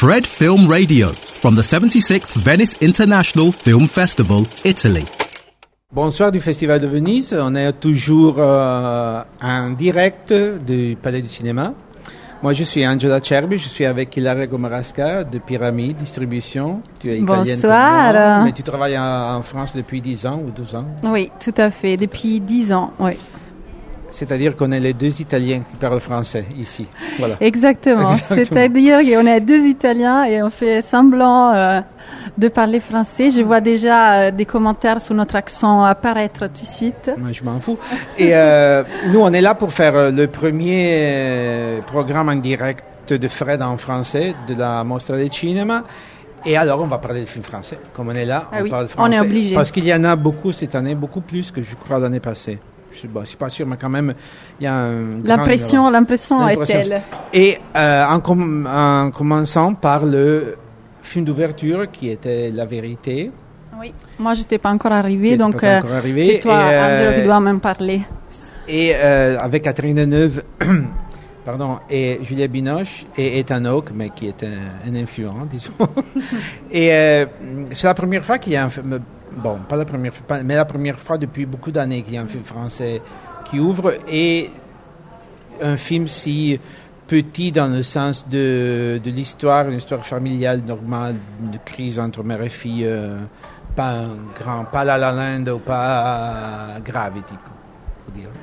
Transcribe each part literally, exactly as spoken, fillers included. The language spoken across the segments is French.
Fred Film Radio from the seventy-sixth Venice International Film Festival, Italy. Bonsoir du Festival de Venise. On est toujours euh, en direct du Palais du Cinéma. Moi, je suis Angela Cerbi, je suis avec Ilaria Gomarasca de Pyramide Distribution. Tu es italienne Bonsoir. comme moi, mais tu travailles en, en France depuis dix ans ou douze ans. Oui, tout à fait, depuis dix ans, oui. C'est-à-dire qu'on est les deux Italiens qui parlent français ici. Voilà. Exactement. Exactement. C'est-à-dire qu'on est deux Italiens et on fait semblant euh, de parler français. Je vois déjà euh, des commentaires sur notre accent apparaître tout de suite. Moi, je m'en fous. Et euh, nous, on est là pour faire le premier euh, programme en direct de Fred en français de la Mostra del Cinema. Et alors, on va parler de films français. Comme on est là, ah on oui, parle français. On est obligé. Parce qu'il y en a beaucoup cette année, beaucoup plus que je crois l'année passée. Je ne suis pas sûr, mais quand même, il y a un l'impression, grand... l'impression est telle. Et euh, en, com- en commençant par le film d'ouverture qui était La Vérité. Oui, moi je n'étais pas encore arrivée, donc pas encore arrivé. C'est toi, et, euh, Angelo, qui dois même parler. Et euh, avec Catherine Deneuve pardon, et Juliette Binoche et Ethan Hawke, mais qui est un, un influent, disons. Et euh, c'est la première fois qu'il y a un film... Bon, pas la première fois, mais la première fois depuis beaucoup d'années qu'il y a un film français qui ouvre, et un film si petit dans le sens de, de l'histoire, une histoire familiale normale, de crise entre mère et fille, euh, pas un grand, pas La La Land ou pas Gravity, faut dire.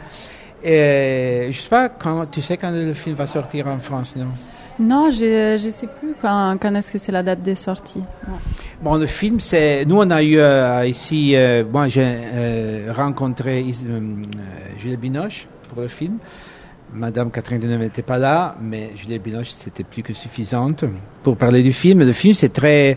Et je sais pas quand, tu sais quand le film va sortir en France, non? Non, je ne sais plus quand, quand est-ce que c'est la date des sorties. Ouais. Bon, le film, c'est... Nous, on a eu euh, ici... Euh, moi, j'ai euh, rencontré euh, Juliette Binoche pour le film. Madame Catherine Deneuve n'était pas là, mais Juliette Binoche, c'était plus que suffisante pour parler du film. Le film, c'est très...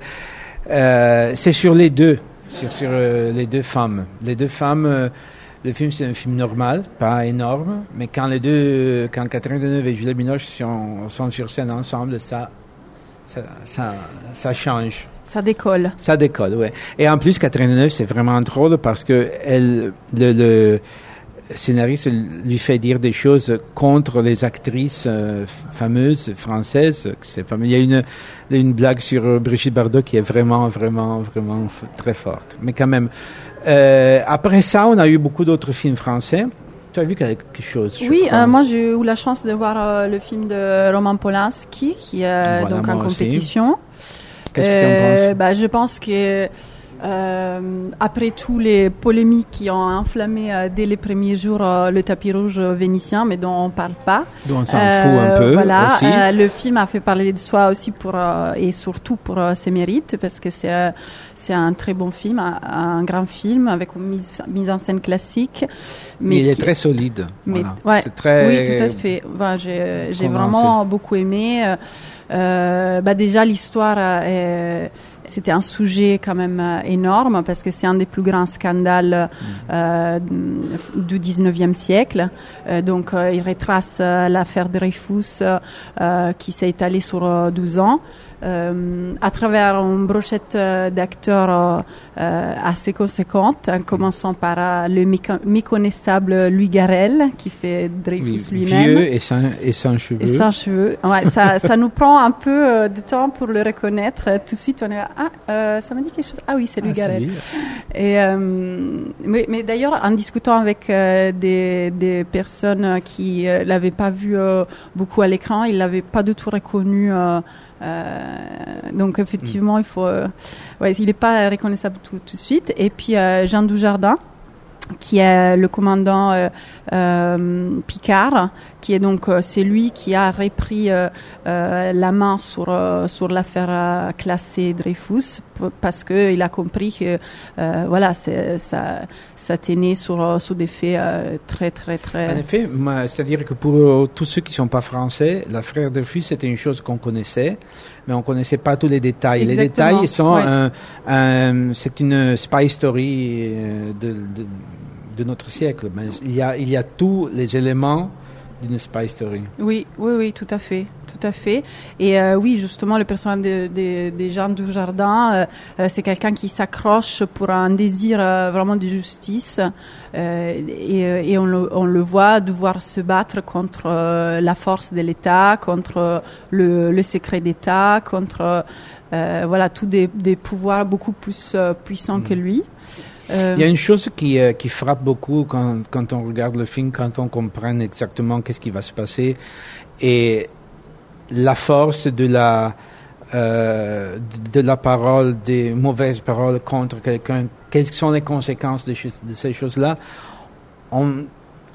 Euh, c'est sur les deux, sur, sur euh, les deux femmes. Les deux femmes... Euh, le film, c'est un film normal, pas énorme, mais quand les deux, quand Catherine Deneuve et Juliette Binoche sont, sont sur scène ensemble, ça, ça, ça, ça change. Ça décolle. Ça décolle, oui. Et en plus, Catherine Deneuve, c'est vraiment drôle parce que elle, le, le scénariste lui fait dire des choses contre les actrices euh, fameuses françaises. C'est fameux. Il y a une, une blague sur Brigitte Bardot qui est vraiment, vraiment, vraiment f- très forte. Mais quand même. Euh, après ça, on a eu beaucoup d'autres films français. Tu as vu quelque chose? Oui, euh, moi j'ai eu la chance de voir euh, le film de Roman Polanski qui est voilà, donc en compétition. Aussi. Qu'est-ce que tu en penses? Bah, je pense que euh, après tous les polémiques qui ont enflammé euh, dès les premiers jours euh, le tapis rouge vénitien, mais dont on ne parle pas. Dont on s'en euh, fout un peu voilà, aussi. Euh, le film a fait parler de soi aussi pour, euh, et surtout pour euh, ses mérites, parce que c'est... Euh, C'est un très bon film, un, un grand film avec une mise, mise en scène classique. Mais il est qui, très solide. Mais, voilà. ouais, c'est très oui, tout à fait. Enfin, j'ai j'ai vraiment beaucoup aimé. Euh, bah déjà, l'histoire, euh, c'était un sujet quand même énorme parce que c'est un des plus grands scandales euh, du dix-neuvième siècle. Euh, donc, euh, il retrace euh, l'affaire Dreyfus euh, qui s'est étalée sur euh, douze ans. Euh, à travers une brochette euh, d'acteurs euh, assez conséquente, en commençant par euh, le méca- méconnaissable Louis Garrel, qui fait Dreyfus oui, lui-même. Vieux et sans, et sans cheveux. Et sans cheveux. Ouais, ça, ça nous prend un peu euh, de temps pour le reconnaître. Tout de suite, on est là, ah, euh, ça m'a dit quelque chose. Ah oui, c'est Louis ah, Garrel. C'est lui. Et, euh, mais, mais d'ailleurs, en discutant avec euh, des, des personnes qui ne euh, l'avaient pas vu euh, beaucoup à l'écran, ils ne l'avaient pas du tout reconnu. Euh, Euh, donc effectivement, mm. il faut, euh, ouais, il n'est pas reconnaissable tout, tout de suite. Et puis euh, Jean Dujardin, qui est le commandant euh, euh, Picard, qui est donc euh, c'est lui qui a repris euh, euh, la main sur euh, sur l'affaire euh, classée Dreyfus p- parce que il a compris que euh, voilà c'est, ça ça tenait sur sur des faits euh, très très très. En effet, moi, c'est-à-dire que pour euh, tous ceux qui ne sont pas français, l'affaire Dreyfus c'était une chose qu'on connaissait, mais on connaissait pas tous les détails. Exactement. Les détails sont ouais. un, un, c'est une spy story euh, de, de de notre siècle. Mais il y a il y a tous les éléments d'une spy story. Oui, oui, oui, tout à fait, tout à fait. Et euh, oui, justement, le personnage de, de, de Jean Dujardin, euh, c'est quelqu'un qui s'accroche pour un désir euh, vraiment de justice. Euh, et, et on, le, on le voit devoir se battre contre euh, la force de l'État, contre le, le secret d'État, contre euh, voilà, tous des, des pouvoirs beaucoup plus euh, puissants mmh. que lui. Euh, Il y a une chose qui, euh, qui frappe beaucoup quand, quand on regarde le film, quand on comprend exactement qu'est-ce qui va se passer, et la force de la, euh, de la parole, des mauvaises paroles contre quelqu'un, quelles sont les conséquences de, de ces choses-là. On,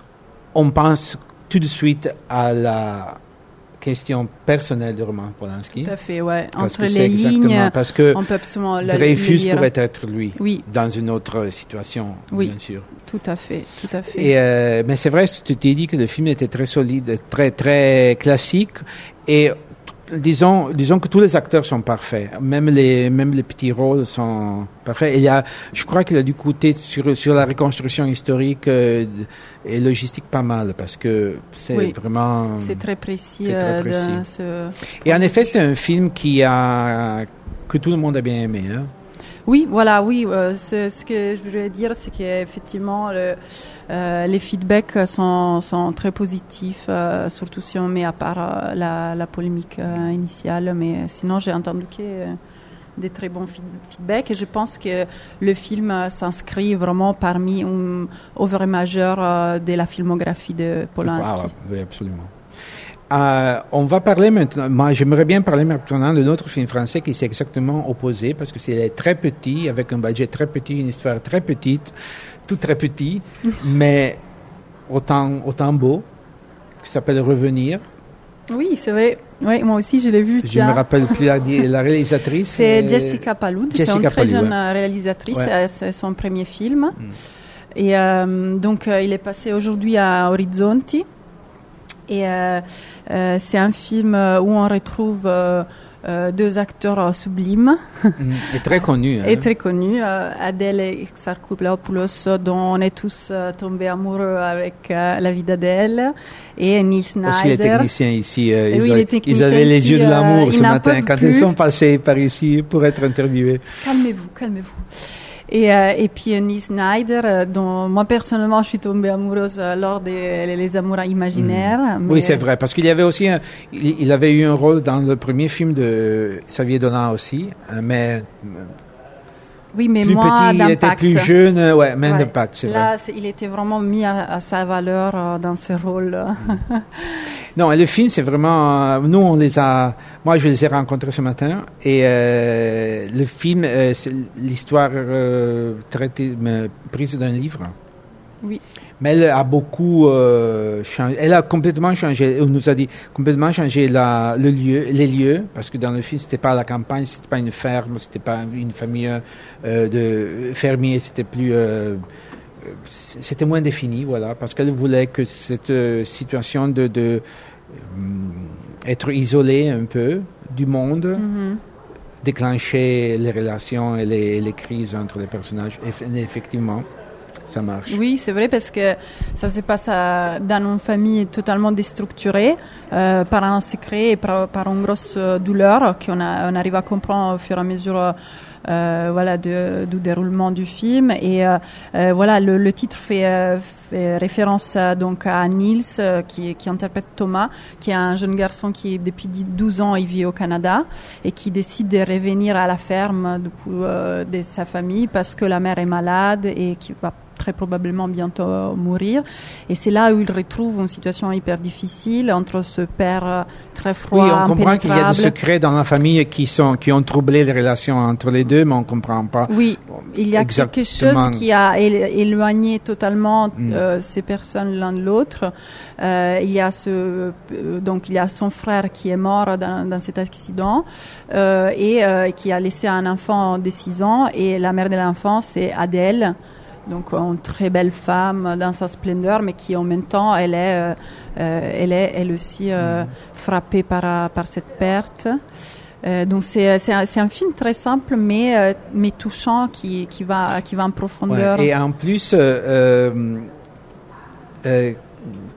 on pense tout de suite à la question personnelle de Roman Polanski. Tout à fait, ouais. Parce Entre que les lignes, parce que on peut absolument Dreyfus le pourrait être lui, oui. dans une autre situation, oui. bien sûr. Tout à fait, tout à fait. Et euh, mais c'est vrai, tu t'es dit que le film était très solide, très très classique, et disons, disons que tous les acteurs sont parfaits, même les même les petits rôles sont parfaits. Et il y a, je crois qu'il a dû coûter sur sur la reconstruction historique euh, et logistique pas mal, parce que c'est oui. vraiment c'est très précis. C'est très précis. Euh, ce... Et en effet, c'est un film qui a que tout le monde a bien aimé, hein. Oui, voilà, oui. Euh, c'est, ce que je voulais dire, c'est qu'effectivement, le, euh, les feedbacks sont, sont très positifs, euh, surtout si on met à part euh, la, la polémique euh, initiale. Mais sinon, j'ai entendu que euh, des très bons feed- feedbacks. Et je pense que le film euh, s'inscrit vraiment parmi une œuvre majeure euh, de la filmographie de Polanski. Ah, oui, absolument. Euh, on va parler maintenant, moi j'aimerais bien parler maintenant d'un autre film français qui s'est exactement opposé, parce que c'est très petit, avec un budget très petit, une histoire très petite, tout très petit, mais autant, autant beau, qui s'appelle Revenir. Oui, c'est vrai. Oui, moi aussi je l'ai vu. Je ne me rappelle plus la, la réalisatrice. C'est euh, Jessica Palud, c'est une très Palud, jeune ouais. réalisatrice, ouais. c'est son premier film. Mm. Et euh, donc euh, il est passé aujourd'hui à Orizzonti. Et euh, euh, c'est un film où on retrouve euh, euh, deux acteurs sublimes. Mmh, et très connus. Hein. Et très connus. Euh, Adèle Exarchopoulos, dont on est tous euh, tombés amoureux avec euh, la vie d'Adèle. Et Neil Schneider. Aussi les techniciens ici. Euh, ils, oui, ont, les techniciens ils avaient les yeux de l'amour euh, ce matin quand plus. ils sont passés par ici pour être interviewés. Calmez-vous, calmez-vous. Et, euh, et puis Neil Schneider, euh, dont moi personnellement je suis tombée amoureuse euh, lors des les, les amours imaginaires. Mmh. Mais oui, c'est vrai, parce qu'il y avait aussi, un, il, il avait eu un rôle dans le premier film de Xavier Dolan aussi, mais oui, mais plus moins petit, il était plus jeune, ouais, mais ouais. d'impact, c'est Là, vrai. C'est, il était vraiment mis à, à sa valeur euh, dans ce rôle. Mmh. Non, le film, c'est vraiment... Euh, nous, on les a... Moi, je les ai rencontrés ce matin. Et euh, le film, euh, c'est l'histoire euh, traitée, mais, prise d'un livre. Oui. Mais elle a beaucoup euh, changé. Elle a complètement changé. On nous a dit complètement changé la, le lieu, les lieux, parce que dans le film, c'était pas la campagne, c'était pas une ferme, c'était pas une famille euh, de fermiers, c'était plus... Euh, c'était moins défini, voilà, parce qu'elle voulait que cette euh, situation de, de euh, être isolée un peu du monde mm-hmm. déclenchait les relations et les, les crises entre les personnages. Et effectivement, ça marche. Oui, c'est vrai, parce que ça se passe à, dans une famille totalement déstructurée, euh, par un secret et par, par une grosse douleur qu'on a, on arrive à comprendre au fur et à mesure Euh, voilà, de, du déroulement du film. Et euh, euh, voilà, le, le titre fait, euh, fait référence euh, donc à Niels, euh, qui, qui interprète Thomas, qui est un jeune garçon qui, depuis douze ans, il vit au Canada et qui décide de revenir à la ferme du coup, euh, de sa famille parce que la mère est malade et qui va très probablement bientôt mourir. Et c'est là où il retrouve une situation hyper difficile entre ce père très froid, oui, on comprend qu'il y a des impénétrable. secrets dans la famille qui, sont, qui ont troublé les relations entre les deux, mais on ne comprend pas. Oui, il y a exactement. quelque chose qui a éloigné totalement mm. euh, ces personnes l'un de l'autre. Euh, il y a ce, euh, donc il y a son frère qui est mort dans, dans cet accident euh, et euh, qui a laissé un enfant de six ans, et la mère de l'enfant, c'est Adèle. Donc une très belle femme dans sa splendeur, mais qui en même temps, elle est, euh, elle est elle aussi euh, frappée par, par cette perte. Euh, donc c'est, c'est, un, c'est un film très simple, mais, euh, mais touchant, qui, qui, va, qui va en profondeur. Ouais, et en plus, euh, euh,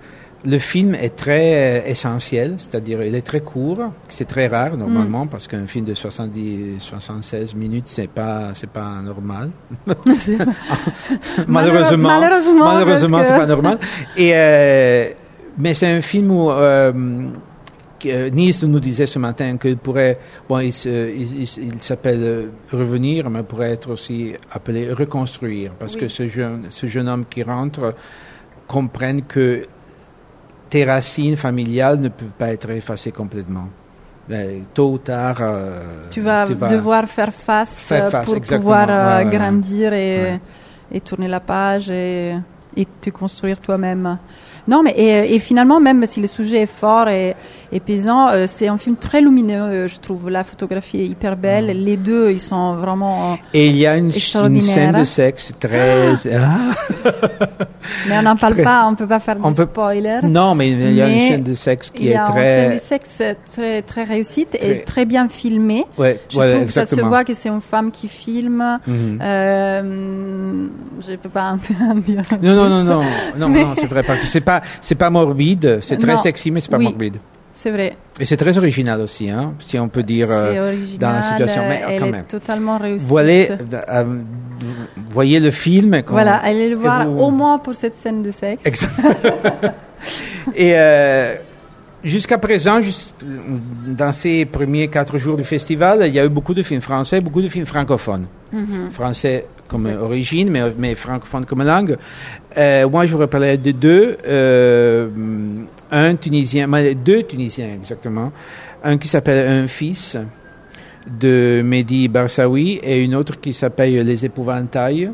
le film est très euh, essentiel, c'est-à-dire il est très court, c'est très rare normalement, mm. parce qu'un film de soixante-dix, soixante-seize minutes, c'est pas, c'est pas normal. malheureusement, malheureusement, malheureusement, que... c'est pas normal. Et euh, mais c'est un film où euh, Niels nous disait ce matin qu'il pourrait, bon, il, il, il, il s'appelle Revenir, mais pourrait être aussi appelé Reconstruire, parce oui. que ce jeune, ce jeune homme qui rentre comprenne que tes racines familiales ne peuvent pas être effacées complètement. Mais, tôt ou tard, euh, tu, vas tu vas devoir faire face, faire face pour exactement. pouvoir euh, ouais, ouais, grandir et, ouais. et tourner la page et, et te construire toi-même. Non, mais et, et finalement, même si le sujet est fort et, et pesant, euh, c'est un film très lumineux, euh, je trouve. La photographie est hyper belle. Mm. Les deux, ils sont vraiment Et il y a une, une scène de sexe très... Ah. Mais on n'en parle très... pas, on ne peut pas faire de peut... spoiler. Non, mais il y a une scène de sexe qui est très... Il y a une scène de sexe très, très réussite très... et très bien filmée. Ouais, je ouais, trouve exactement. que ça se voit que c'est une femme qui filme. Mm-hmm. Euh, je ne peux pas en dire plus. Non, non, non, non, non, mais... non c'est vrai. Parce que c'est pas, c'est pas morbide, c'est très non. sexy, mais c'est pas oui. morbide. C'est vrai. Et c'est très original aussi, hein, si on peut dire, euh, dans la situation. Mais elle quand est même. totalement réussie. Voyez, euh, voyez le film. Voilà, allez le voir vous... au moins pour cette scène de sexe. Exact. Et euh, jusqu'à présent, juste dans ces premiers quatre jours du festival, il y a eu beaucoup de films français, beaucoup de films francophones. Mm-hmm. Français comme exact. Origine, mais, mais francophone comme langue. Euh, moi, je vous parlais de deux. Euh, un Tunisien, deux Tunisiens exactement. Un qui s'appelle Un fils de Mehdi Barsaoui et une autre qui s'appelle Les épouvantails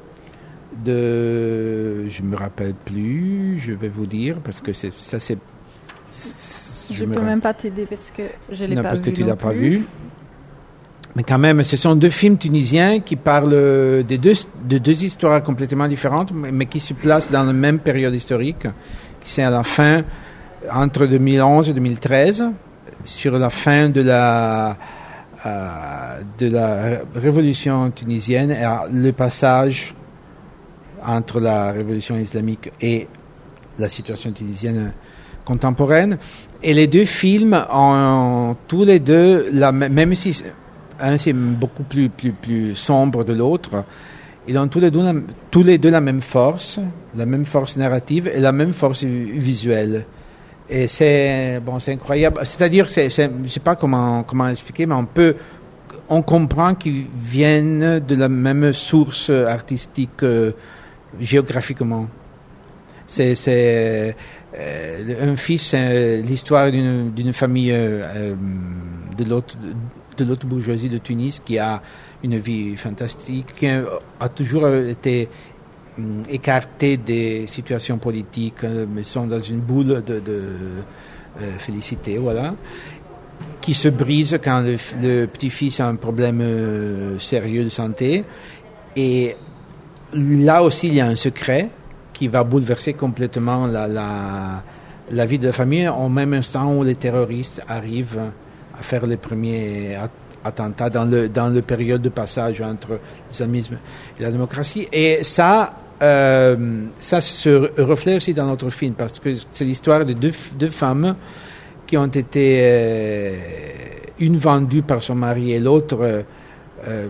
de... Je me rappelle plus, je vais vous dire, parce que c'est, ça c'est... c'est je ne peux ra... même pas t'aider parce que je ne l'ai non, pas parce vu. Parce que tu ne l'as plus. pas vu. Mais quand même, ce sont deux films tunisiens qui parlent de deux, de deux histoires complètement différentes, mais qui se placent dans la même période historique, qui c'est à la fin, entre deux mille onze et deux mille treize, sur la fin de la, euh, de la révolution tunisienne et le passage entre la révolution islamique et la situation tunisienne contemporaine. Et les deux films ont tous les deux, la, même si un c'est beaucoup plus, plus, plus sombre de l'autre, ils ont tous les, deux la, tous les deux la même force, la même force narrative et la même force visuelle. Et c'est, bon, c'est incroyable. C'est-à-dire, c'est, c'est, je ne sais pas comment, comment expliquer, mais on peut, on comprend qu'ils viennent de la même source artistique euh, géographiquement. C'est, c'est euh, Un fils, c'est l'histoire d'une, d'une famille euh, de l'autre, de l'autre bourgeoisie de Tunis qui a une vie fantastique, qui a toujours été écartés des situations politiques, mais sont dans une boule de, de euh, félicité, voilà, qui se brise quand le, le petit-fils a un problème euh, sérieux de santé. Et là aussi, il y a un secret qui va bouleverser complètement la, la, la vie de la famille, au même instant où les terroristes arrivent à faire les premiers attentats dans le, dans le période de passage entre l'islamisme et la démocratie. Et ça, euh, ça se reflète aussi dans notre film, parce que c'est l'histoire de deux, deux femmes qui ont été, euh, une vendue par son mari et l'autre euh, euh,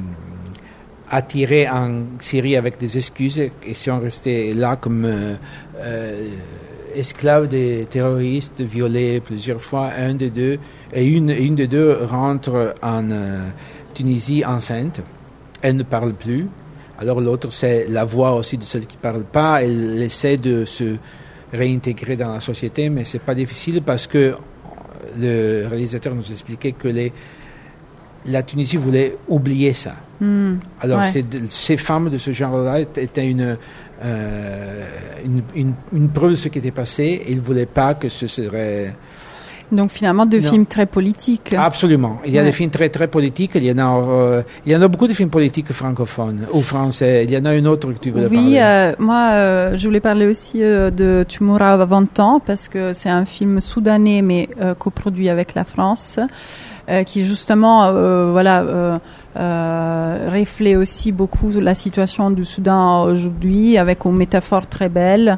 attirée en Syrie avec des excuses et sont restées là comme euh, euh, esclaves des terroristes, violés plusieurs fois, un des deux, et une, une des deux rentre en euh, Tunisie enceinte. Elle ne parle plus. Alors l'autre, c'est la voix aussi de celle qui ne parle pas. Elle essaie de se réintégrer dans la société, mais ce n'est pas difficile parce que le réalisateur nous expliquait que les, la Tunisie voulait oublier ça. Mmh, Alors ouais. ces, ces femmes de ce genre-là étaient une, euh, une, une, une preuve de ce qui était passé et ils ne voulaient pas que ce serait... Donc finalement deux non. films très politiques. Absolument. Il y a ouais. des films très très politiques. Il y en a, euh, il y en a beaucoup de films politiques francophones ou français. Il y en a une autre que tu voulais oui, parler. Oui, euh, moi euh, je voulais parler aussi euh, de Tu mourras à vingt ans parce que c'est un film soudanais mais euh, coproduit avec la France euh, qui justement euh, voilà euh, euh, reflète aussi beaucoup la situation du Soudan aujourd'hui avec une métaphore très belle.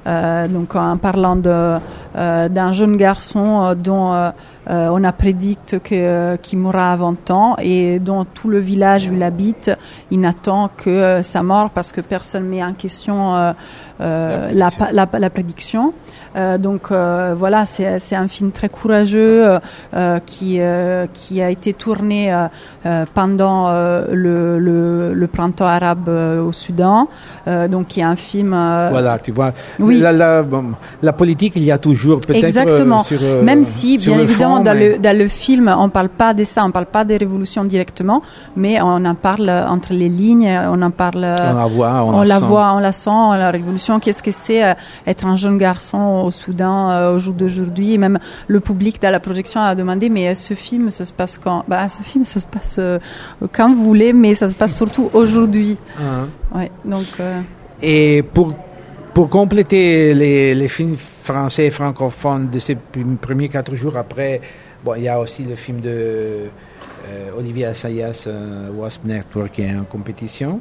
euh, donc en parlant de, euh, d'un jeune garçon euh, dont euh, euh, on a prédicte que, euh, qu'il mourra à vingt ans et dont tout le village où il habite, il n'attend que euh, sa mort parce que personne ne met en question euh, euh, la, prédiction. La, la, la prédiction. Euh, donc euh, voilà, c'est, c'est un film très courageux euh, euh, qui, euh, qui a été tourné euh, euh, pendant euh, le, le, le printemps arabe euh, au Soudan. Euh, donc qui est un film... Euh, voilà, tu vois. Oui. La, la, bon, la politique, il y a toujours peut-être... Exactement. Euh, sur, euh, Même si, bien le évidemment, fond, dans, mais... le, dans le film, on ne parle pas de ça, on ne parle pas des révolutions directement, mais on en parle entre les lignes, on en parle... On la voit, on, on la, la sent. voit, on la sent, la révolution. Qu'est-ce que c'est euh, être un jeune garçon au Soudan euh, au jour d'aujourd'hui? Et même le public dans la projection a demandé, mais ce film, ça se passe quand? Bah, ce film, ça se passe euh, quand vous voulez, mais ça se passe surtout aujourd'hui. Uh-huh. Ouais, donc... Euh... Et pour, pour compléter les, les films français et francophones de ces premiers quatre jours après, bon, il y a aussi le film de euh, Olivier Assayas, euh, Wasp Network, qui est en compétition.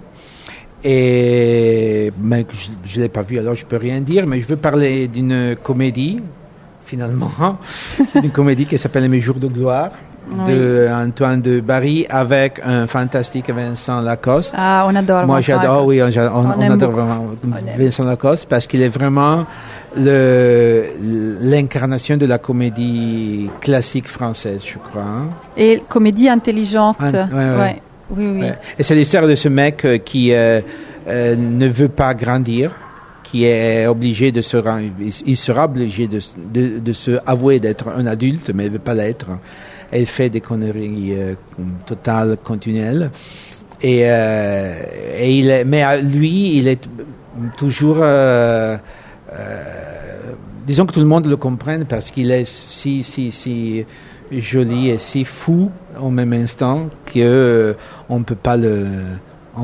Et ben, je ne l'ai pas vu, alors je ne peux rien dire, mais je veux parler d'une comédie, finalement, d'une comédie qui s'appelle Mes jours de gloire. Oui. De Antoine de Barry avec un fantastique Vincent Lacoste. Ah, on adore. Moi, Vincent j'adore, Lacoste. oui, on, on, on, on adore vraiment on Vincent Lacoste parce qu'il est vraiment le, l'incarnation de la comédie classique française, je crois. Hein? Et comédie intelligente. An- ouais, ouais. Ouais. Oui, oui. Ouais. Et c'est l'histoire de ce mec euh, qui euh, euh, ne veut pas grandir, qui est obligé de se rendre, il sera obligé de, de, de se avouer d'être un adulte, mais il ne veut pas l'être. Elle fait des conneries euh, totales, continuelles. Et, euh, et il est, mais lui, il est toujours... Euh, euh, disons que tout le monde le comprenne parce qu'il est si, si, si joli et si fou au même instant qu'on euh, ne peut pas le... On,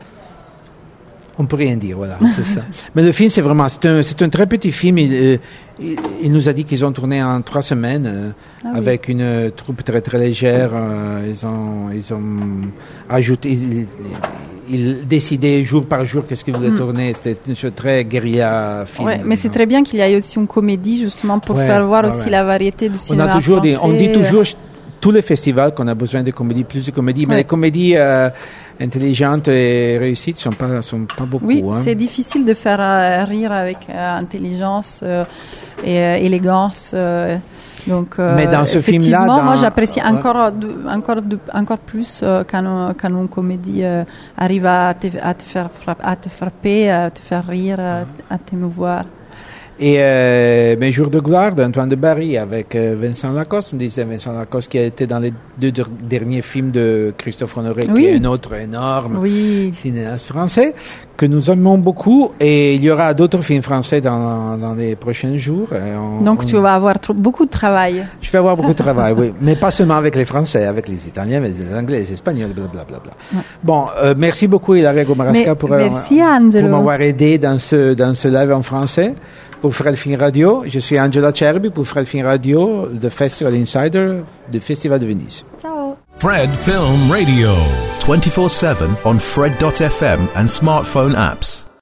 on peut rien dire, voilà, c'est ça. Mais le film, c'est vraiment... C'est un, c'est un très petit film. Il, il, il nous a dit qu'ils ont tourné en trois semaines euh, ah, avec oui. une troupe très, très légère. Euh, ils, ont, ils ont ajouté... Ils, ils décidaient jour par jour qu'est-ce qu'ils voulaient mm. tourner. C'était une chose très guérilla film. Ouais, mais c'est très bien qu'il y ait aussi une comédie, justement, pour ouais, faire voir ouais, aussi ouais. la variété du cinéma on a toujours français. Des, on dit toujours, tous les festivals, qu'on a besoin de comédies, plus de comédies, mais ouais. les comédies... Euh, intelligentes et réussites sont pas sont pas beaucoup. Oui, hein. C'est difficile de faire euh, rire avec euh, intelligence euh, et euh, élégance. Euh, donc, euh, mais dans ce film-là, dans... moi j'apprécie encore de, encore de, encore plus euh, quand, quand une comédie euh, arrive à te, à te faire frapper, à te frapper, à te faire rire, à, à t'émouvoir. Et euh, Mes jours de gloire d'Antoine de Barry avec euh, Vincent Lacoste. On disait Vincent Lacoste qui a été dans les deux de, derniers films de Christophe Honoré, oui. qui est un autre énorme oui. cinéaste français que nous aimons beaucoup. Et il y aura d'autres films français dans, dans les prochains jours. On, Donc on... tu vas avoir trop, beaucoup de travail. Je vais avoir beaucoup de travail, oui. Mais pas seulement avec les Français, avec les Italiens, mais les Anglais, les Espagnols, blablabla. Ouais. Bon, euh, merci beaucoup Hilaria Gomarasca pour, merci, euh, pour m'avoir aidé dans ce, dans ce live en français. Pour Frelfin Radio, je suis Angela Cerbi pour Frelfin Radio, le Festival Insider du Festival de Venise. Ciao. Fred Film Radio, twenty-four seven on Fred dot f m and smartphone apps.